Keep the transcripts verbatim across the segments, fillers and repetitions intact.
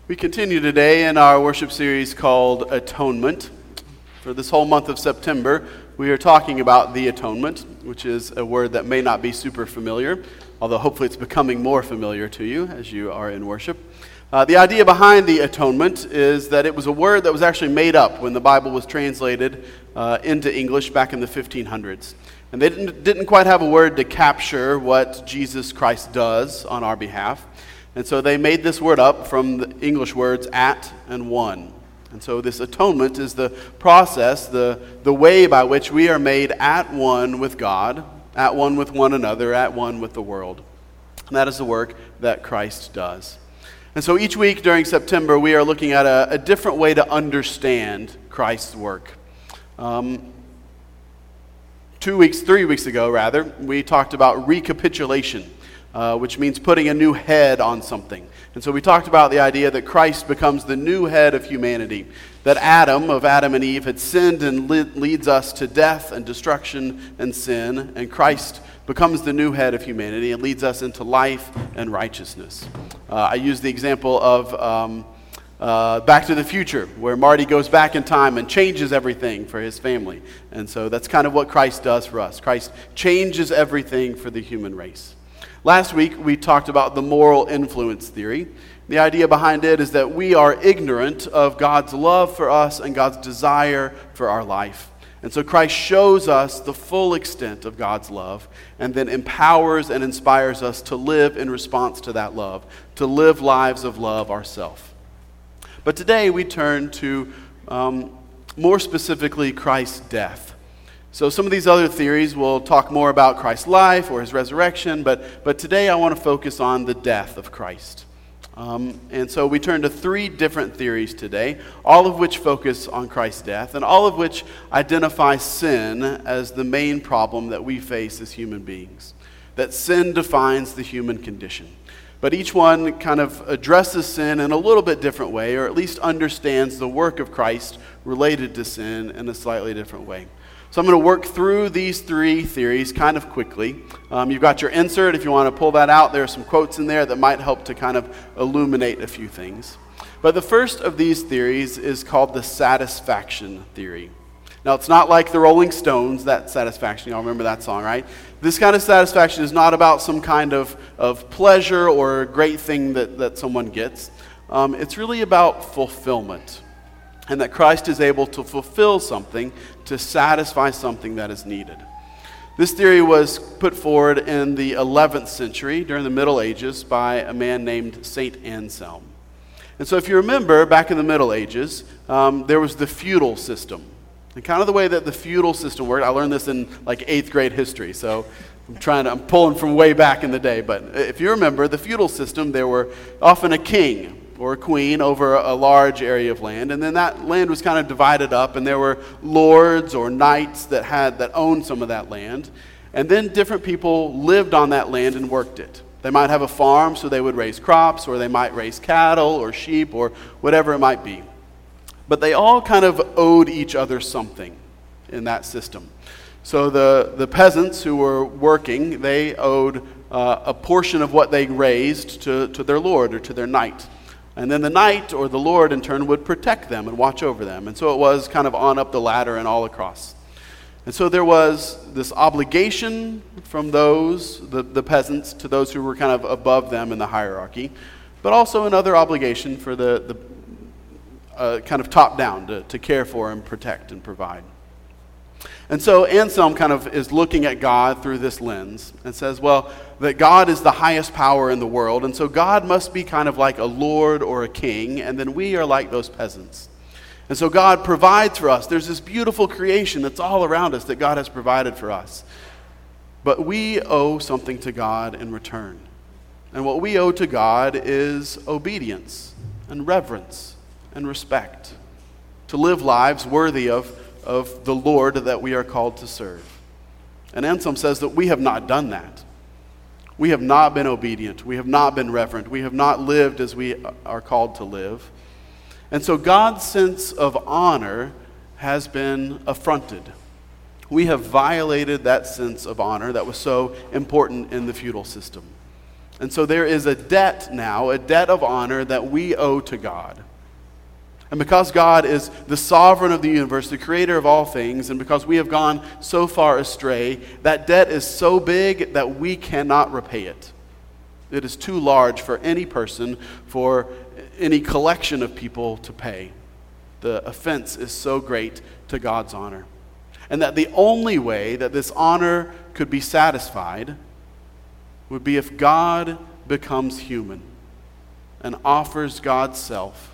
We continue today in our worship series called Atonement. For this whole month of September, we are talking about the atonement, which is a word that may not be super familiar, although hopefully it's becoming more familiar to you as you are in worship. Uh, the idea behind the atonement is that it was a word that was actually made up when the Bible was translated uh, into English back in the fifteen hundreds. And they didn't, didn't quite have a word to capture what Jesus Christ does on our behalf. And so they made this word up from the English words at and one. And so this atonement is the process, the, the way by which we are made at one with God, at one with one another, at one with the world. And that is the work that Christ does. And so each week during September, we are looking at a, a different way to understand Christ's work. Um, two weeks, three weeks ago rather, we talked about recapitulation. Uh, which means putting a new head on something. And so we talked about the idea that Christ becomes the new head of humanity, that Adam, of Adam and Eve, had sinned and le- leads us to death and destruction and sin, and Christ becomes the new head of humanity and leads us into life and righteousness. Uh, I used the example of um, uh, Back to the Future, where Marty goes back in time and changes everything for his family. And so that's kind of what Christ does for us. Christ changes everything for the human race. Last week, we talked about the moral influence theory. The idea behind it is that we are ignorant of God's love for us and God's desire for our life. And so Christ shows us the full extent of God's love and then empowers and inspires us to live in response to that love, to live lives of love ourselves. But today, we turn to, um, more specifically, Christ's death. So some of these other theories will talk more about Christ's life or his resurrection, but, but today I want to focus on the death of Christ. Um, and so we turn to three different theories today, all of which focus on Christ's death, and all of which identify sin as the main problem that we face as human beings, that sin defines the human condition. But each one kind of addresses sin in a little bit different way, or at least understands the work of Christ related to sin in a slightly different way. So I'm going to work through these three theories kind of quickly. Um, you've got your insert. If you want to pull that out, there are some quotes in there that might help to kind of illuminate a few things. But the first of these theories is called the satisfaction theory. Now, it's not like the Rolling Stones, that satisfaction. Y'all remember that song, right? This kind of satisfaction is not about some kind of, of pleasure or great thing that, that someone gets. Um, it's really about fulfillment. And that Christ is able to fulfill something, to satisfy something that is needed. This theory was put forward in the eleventh century, during the Middle Ages, by a man named Saint Anselm. And so if you remember, back in the Middle Ages, um, there was the feudal system. And kind of the way that the feudal system worked, I learned this in like eighth grade history, so I'm trying to, I'm pulling from way back in the day. But if you remember, the feudal system, there were often a king or a queen over a large area of land, and then that land was kind of divided up, and there were lords or knights that had that owned some of that land, and then different people lived on that land and worked it. They might have a farm, so they would raise crops, or they might raise cattle or sheep or whatever it might be. But they all kind of owed each other something in that system. So the, the peasants who were working, they owed uh, a portion of what they raised to, to their lord or to their knight. And then the knight or the lord in turn would protect them and watch over them. And so it was kind of on up the ladder and all across. And so there was this obligation from those, the, the peasants, to those who were kind of above them in the hierarchy, but also another obligation for the, the uh, kind of top down to, to care for and protect and provide. And so Anselm kind of is looking at God through this lens and says, well, that God is the highest power in the world, and so God must be kind of like a lord or a king, and then we are like those peasants. And so God provides for us. There's this beautiful creation that's all around us that God has provided for us. But we owe something to God in return. And what we owe to God is obedience and reverence and respect, to live lives worthy of of the Lord that we are called to serve. And Anselm says that we have not done that. We have not been obedient. We have not been reverent. We have not lived as we are called to live. And so God's sense of honor has been affronted. We have violated that sense of honor that was so important in the feudal system. And so there is a debt now, a debt of honor that we owe to God. And because God is the sovereign of the universe, the creator of all things, and because we have gone so far astray, that debt is so big that we cannot repay it. It is too large for any person, for any collection of people to pay. The offense is so great to God's honor. And that the only way that this honor could be satisfied would be if God becomes human and offers God's self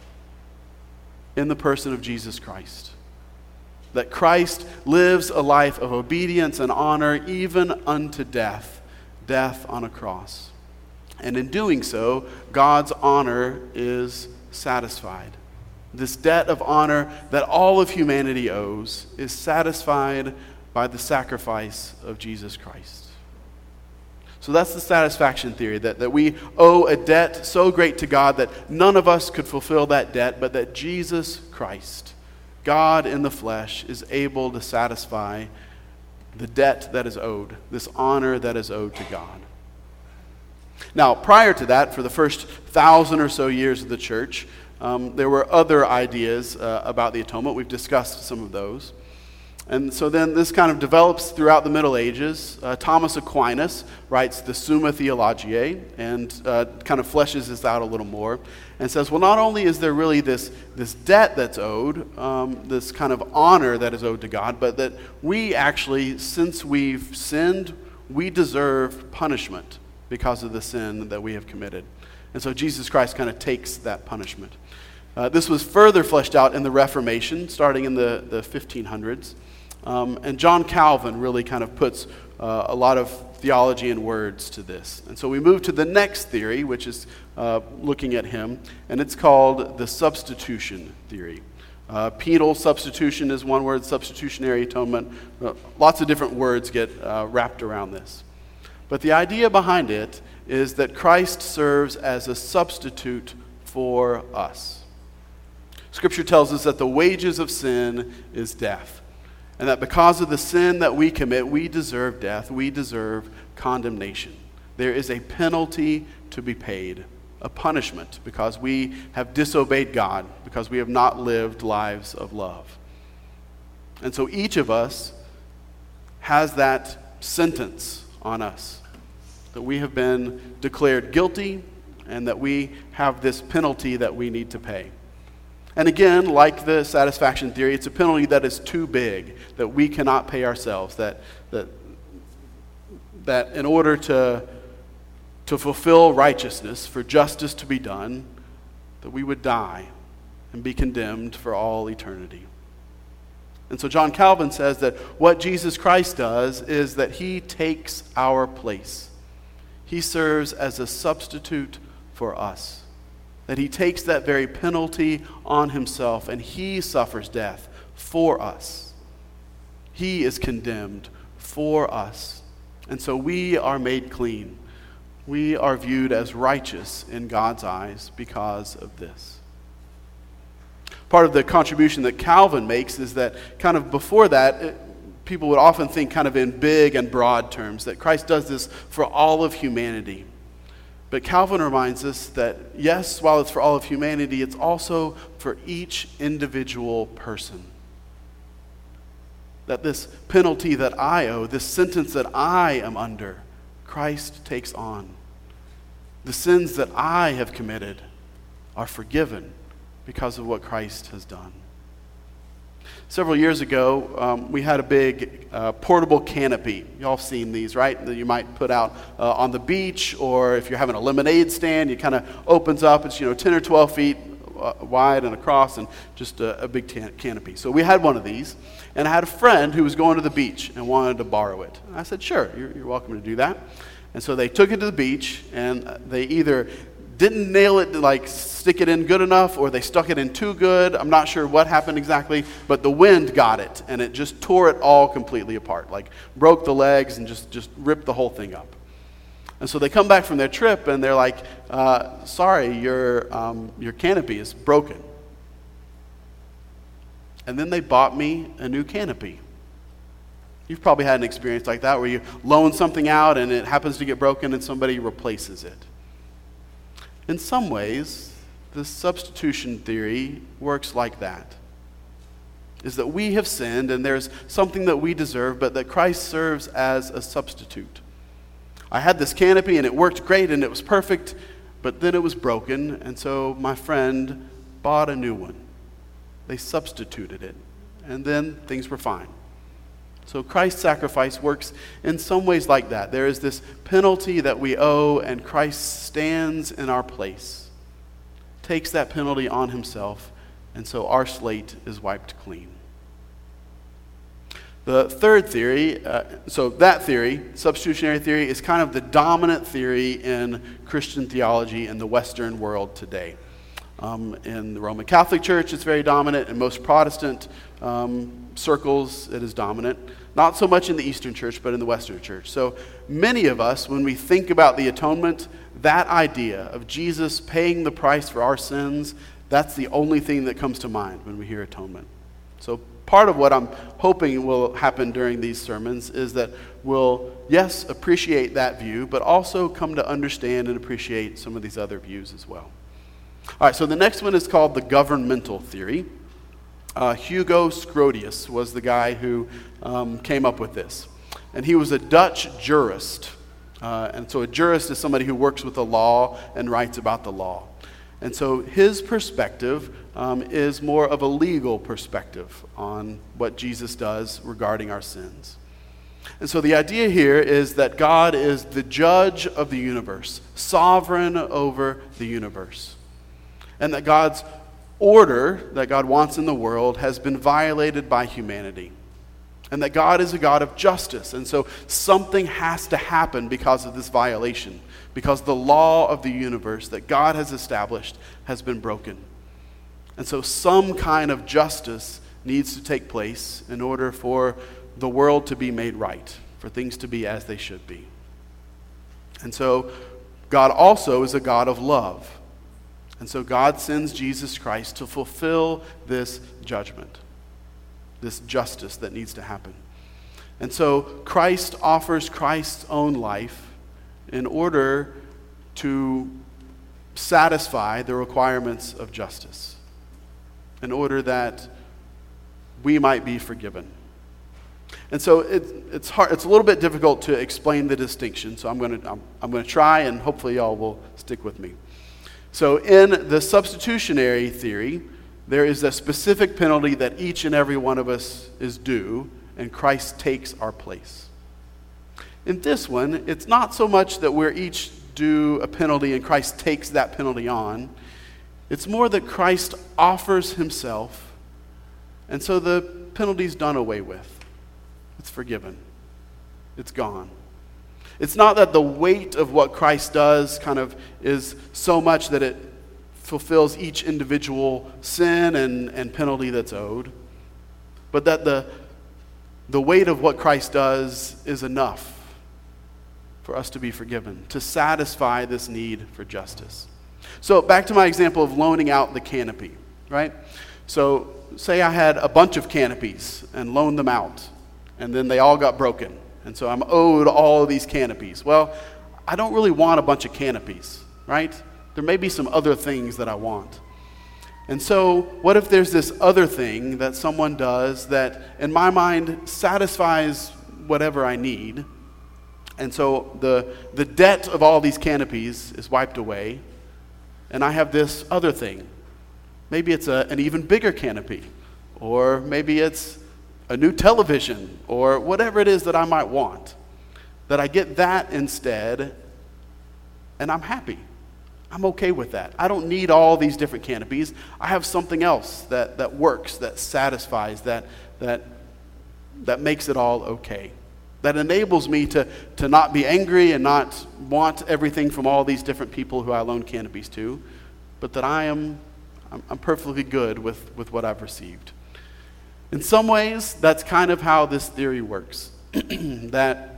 in the person of Jesus Christ. That Christ lives a life of obedience and honor even unto death, death on a cross. And in doing so, God's honor is satisfied. This debt of honor that all of humanity owes is satisfied by the sacrifice of Jesus Christ. So that's the satisfaction theory, that, that we owe a debt so great to God that none of us could fulfill that debt, but that Jesus Christ, God in the flesh, is able to satisfy the debt that is owed, this honor that is owed to God. Now, prior to that, for the first thousand or so years of the church, um, there were other ideas uh, about the atonement. We've discussed some of those. And so then this kind of develops throughout the Middle Ages. Uh, Thomas Aquinas writes the Summa Theologiae and uh, kind of fleshes this out a little more and says, well, not only is there really this, this debt that's owed, um, this kind of honor that is owed to God, but that we actually, since we've sinned, we deserve punishment because of the sin that we have committed. And so Jesus Christ kind of takes that punishment. Uh, this was further fleshed out in the Reformation, starting in the, the fifteen hundreds. Um, and John Calvin really kind of puts uh, a lot of theology and words to this. And so we move to the next theory, which is uh, looking at him, and it's called the substitution theory. Uh, penal substitution is one word, substitutionary atonement. Uh, lots of different words get uh, wrapped around this. But the idea behind it is that Christ serves as a substitute for us. Scripture tells us that the wages of sin is death. And that because of the sin that we commit, we deserve death. We deserve condemnation. There is a penalty to be paid, a punishment, because we have disobeyed God, because we have not lived lives of love. And so each of us has that sentence on us, that we have been declared guilty and that we have this penalty that we need to pay. And again, like the satisfaction theory, it's a penalty that is too big, that we cannot pay ourselves, that that, that in order to, to fulfill righteousness, for justice to be done, that we would die and be condemned for all eternity. And so John Calvin says that what Jesus Christ does is that he takes our place. He serves as a substitute for us. That he takes that very penalty on himself and he suffers death for us. He is condemned for us. And so we are made clean. We are viewed as righteous in God's eyes because of this. Part of the contribution that Calvin makes is that kind of before that, it, people would often think kind of in big and broad terms, that Christ does this for all of humanity. But Calvin reminds us that, yes, while it's for all of humanity, it's also for each individual person. That this penalty that I owe, this sentence that I am under, Christ takes on. The sins that I have committed are forgiven because of what Christ has done. Several years ago, um, we had a big uh, portable canopy. Y'all have seen these, right? That you might put out uh, on the beach, or if you're having a lemonade stand, it kind of opens up. It's, you know, ten or twelve feet uh, wide and across, and just a, a big tan- canopy. So we had one of these, and I had a friend who was going to the beach and wanted to borrow it. And I said, sure, you're, you're welcome to do that. And so they took it to the beach, and they either didn't nail it, like stick it in good enough, or they stuck it in too good. I'm not sure what happened exactly, but the wind got it, and it just tore it all completely apart, like broke the legs and just, just ripped the whole thing up. And so they come back from their trip, and they're like, uh, sorry, your, um, your canopy is broken. And then they bought me a new canopy. You've probably had an experience like that where you loan something out, and it happens to get broken, and somebody replaces it. In some ways, the substitution theory works like that. Is that we have sinned and there's something that we deserve, but that Christ serves as a substitute. I had this canopy and it worked great and it was perfect, but then it was broken, and so my friend bought a new one. They substituted it, and then things were fine. So Christ's sacrifice works in some ways like that. There is this penalty that we owe, and Christ stands in our place, takes that penalty on himself, and so our slate is wiped clean. The third theory, uh, so that theory, substitutionary theory, is kind of the dominant theory in Christian theology in the Western world today. Um, in the Roman Catholic Church, it's very dominant. In most Protestant um, circles, it is dominant. Not so much in the Eastern Church, but in the Western Church. So many of us, when we think about the atonement, that idea of Jesus paying the price for our sins, that's the only thing that comes to mind when we hear atonement. So part of what I'm hoping will happen during these sermons is that we'll, yes, appreciate that view, but also come to understand and appreciate some of these other views as well. All right, so the next one is called the governmental theory. Uh, Hugo Scrodius was the guy who um, came up with this. And he was a Dutch jurist. Uh, and so a jurist is somebody who works with the law and writes about the law. And so his perspective um, is more of a legal perspective on what Jesus does regarding our sins. And so the idea here is that God is the judge of the universe, sovereign over the universe. And that God's order that God wants in the world has been violated by humanity. And that God is a God of justice. And so something has to happen because of this violation. Because the law of the universe that God has established has been broken. And so some kind of justice needs to take place in order for the world to be made right, for things to be as they should be. And so God also is a God of love. And so God sends Jesus Christ to fulfill this judgment, this justice that needs to happen. And so Christ offers Christ's own life in order to satisfy the requirements of justice, in order that we might be forgiven. And so it, it's hard. It's a little bit difficult to explain the distinction. So I'm going to I'm, I'm going to try, and hopefully y'all will stick with me. So in the substitutionary theory, there is a specific penalty that each and every one of us is due, and Christ takes our place. In this one, it's not so much that we're each due a penalty and Christ takes that penalty on. It's more that Christ offers himself, and so the penalty's done away with. It's forgiven. It's gone. It's not that the weight of what Christ does kind of is so much that it fulfills each individual sin and, and penalty that's owed, but that the, the weight of what Christ does is enough for us to be forgiven, to satisfy this need for justice. So back to my example of loaning out the canopy, right? So say I had a bunch of canopies and loaned them out, and then they all got broken. And so I'm owed all of these canopies. Well, I don't really want a bunch of canopies, right? There may be some other things that I want. And so what if there's this other thing that someone does that, in my mind, satisfies whatever I need? And so the, the debt of all these canopies is wiped away, and I have this other thing. Maybe it's a, an even bigger canopy, or maybe it's a new television, or whatever it is that I might want, that I get that instead, and I'm happy. I'm okay with that. I don't need all these different canopies. I have something else that, that works, that satisfies, that, that, that makes it all okay, that enables me to, to not be angry and not want everything from all these different people who I loan canopies to, but that I am I'm, I'm perfectly good with, with what I've received. In some ways, that's kind of how this theory works. that,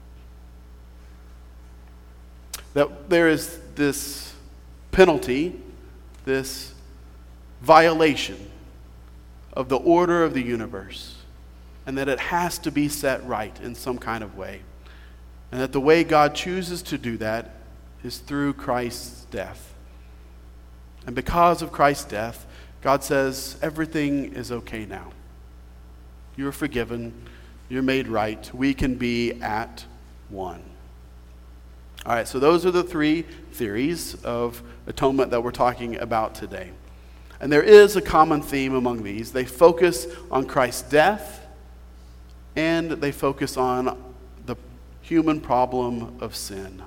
that there is this penalty, this violation of the order of the universe, and that it has to be set right in some kind of way. And that the way God chooses to do that is through Christ's death. And because of Christ's death, God says everything is okay now. You're forgiven. You're made right. We can be at one. All right, so those are the three theories of atonement that we're talking about today. And there is a common theme among these. They focus on Christ's death, and they focus on the human problem of sin.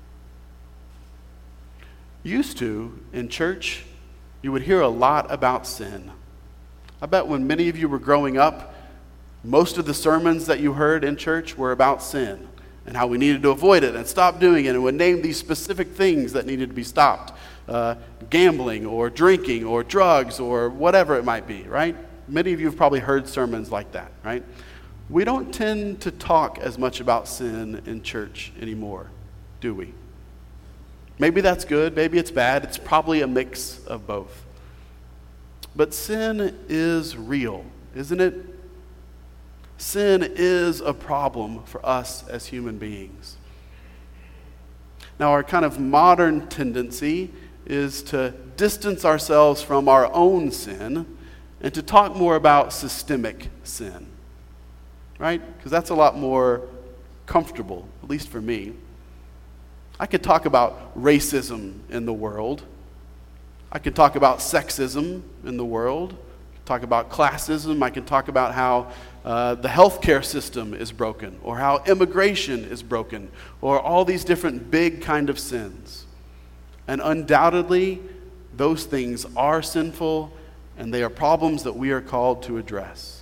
Used to, in church, you would hear a lot about sin. I bet when many of you were growing up, most of the sermons that you heard in church were about sin and how we needed to avoid it and stop doing it, and would name these specific things that needed to be stopped. Uh, gambling or drinking or drugs or whatever it might be, right? Many of you have probably heard sermons like that, right? We don't tend to talk as much about sin in church anymore, do we? Maybe that's good, maybe it's bad. It's probably a mix of both. But sin is real, isn't it? Sin is a problem for us as human beings. Now, our kind of modern tendency is to distance ourselves from our own sin and to talk more about systemic sin, right? Because that's a lot more comfortable, at least for me. I could talk about racism in the world. I could talk about sexism in the world. I could talk about classism. I can talk about how uh, the healthcare system is broken, or how immigration is broken, or all these different big kind of sins. And undoubtedly, those things are sinful, and they are problems that we are called to address.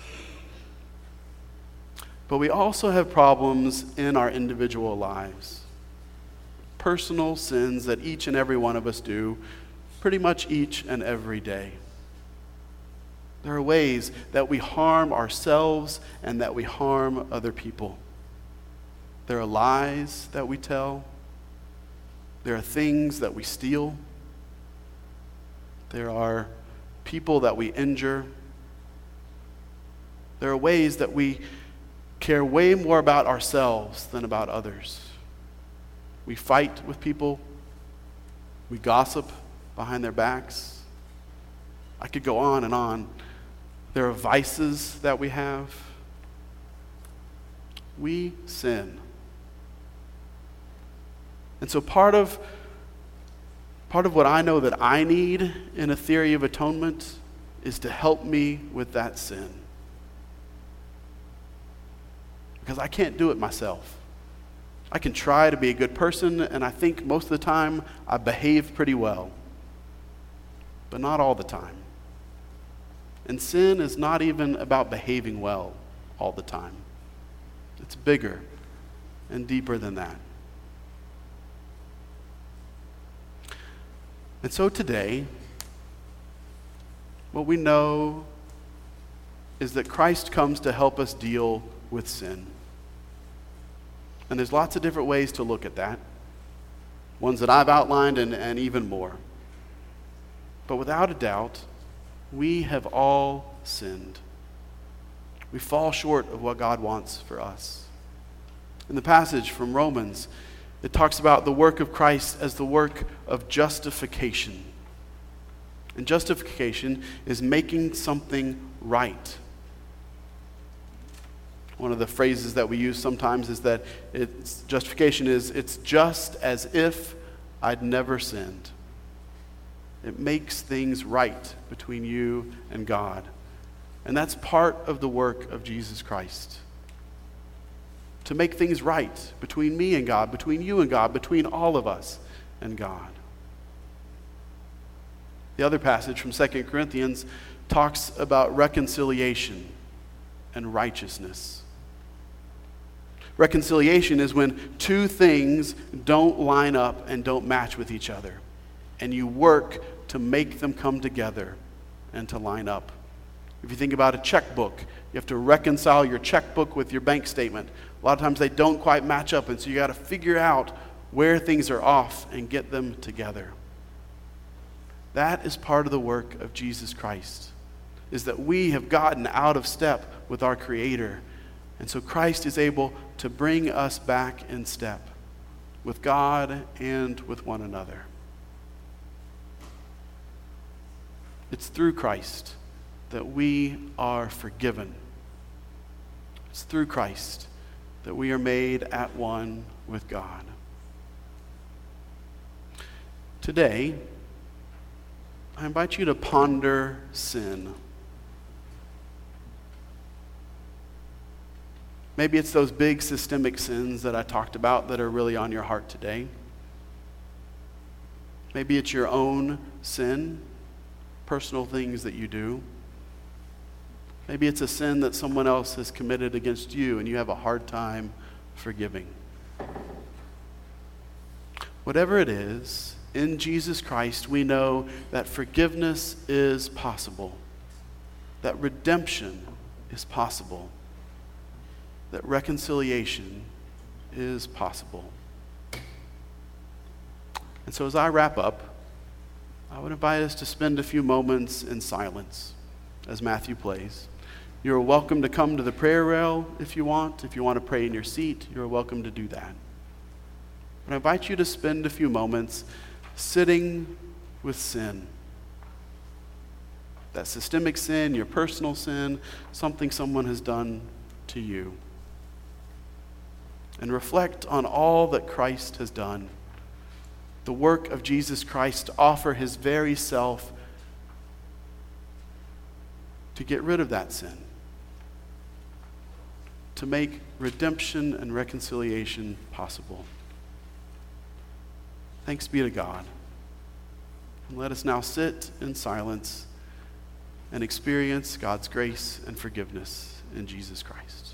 But we also have problems in our individual lives. Personal sins that each and every one of us do pretty much each and every day. There are ways that we harm ourselves and that we harm other people. There are lies that we tell. There are things that we steal. There are people that we injure. There are ways that we care way more about ourselves than about others. We fight with people. We gossip behind their backs. I could go on and on. There are vices that we have. We sin. And so part of part of what I know that I need in a theory of atonement is to help me with that sin. Because I can't do it myself. I can try to be a good person, and I think most of the time I behave pretty well. But not all the time. And sin is not even about behaving well all the time. It's bigger and deeper than that. And so today, what we know is that Christ comes to help us deal with sin. And there's lots of different ways to look at that. Ones that I've outlined and, and even more. But without a doubt, we have all sinned. We fall short of what God wants for us. In the passage from Romans, it talks about the work of Christ as the work of justification. And justification is making something right. One of the phrases that we use sometimes is that it's, justification is, it's just as if I'd never sinned. It makes things right between you and God. And that's part of the work of Jesus Christ. To make things right between me and God, between you and God, between all of us and God. The other passage from Second Corinthians talks about reconciliation and righteousness. Reconciliation is when two things don't line up and don't match with each other, and you work to make them come together and to line up. If you think about a checkbook, you have to reconcile your checkbook with your bank statement. A lot of times they don't quite match up, and so you got to figure out where things are off and get them together. That is part of the work of Jesus Christ, is that we have gotten out of step with our Creator. And so Christ is able to bring us back in step with God and with one another. It's through Christ that we are forgiven. It's through Christ that we are made at one with God. Today, I invite you to ponder sin. Maybe it's those big systemic sins that I talked about that are really on your heart today. Maybe it's your own sin, personal things that you do. Maybe it's a sin that someone else has committed against you and you have a hard time forgiving. Whatever it is, in Jesus Christ, we know that forgiveness is possible, that redemption is possible, that reconciliation is possible. And so as I wrap up, I would invite us to spend a few moments in silence as Matthew plays. You're welcome to come to the prayer rail if you want. If you want to pray in your seat, you're welcome to do that. But I invite you to spend a few moments sitting with sin. That systemic sin, your personal sin, something someone has done to you. And reflect on all that Christ has done. The work of Jesus Christ to offer his very self to get rid of that sin. To make redemption and reconciliation possible. Thanks be to God. And let us now sit in silence and experience God's grace and forgiveness in Jesus Christ.